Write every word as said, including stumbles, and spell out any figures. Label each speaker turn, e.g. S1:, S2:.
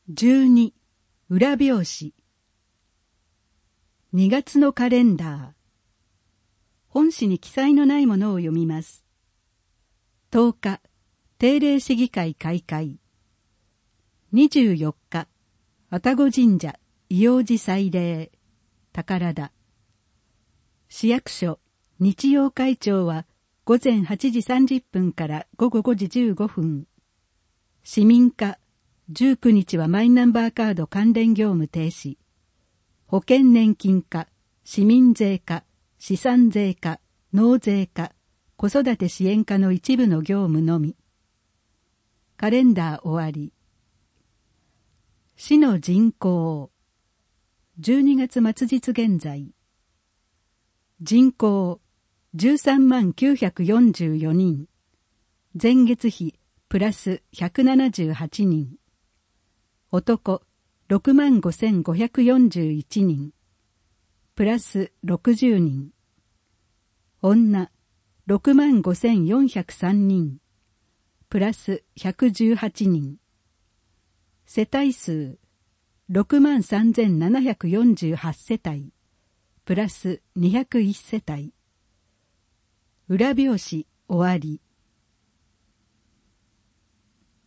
S1: じゅうに裏表紙。にがつのカレンダー。本誌に記載のないものを読みます。とおか、定例市議会開会。にじゅうよっか、愛宕神社異様寺祭礼、宝田。市役所、日曜会長は午前はちじさんじゅっぷんから午後ごじじゅうごふん。市民課、じゅうくにちはマイナンバーカード関連業務停止。保険年金課、市民税課、資産税課、納税課、子育て支援課の一部の業務のみ。カレンダー終わり。市の人口。じゅうにがつ末日現在。人口じゅうさんまんきゅうひゃくよんじゅうよにん。前月比プラスひゃくななじゅうはちにん。男ろくまんごせんごひゃくよんじゅういちにん。プラスろくじゅうにん。女ろくまんごせんよんひゃくさんにん。プラスひゃくじゅうはちにん。世帯数ろくまんさんぜんななひゃくよんじゅうはち世帯。プラスにひゃくいち世帯。裏表紙終わり。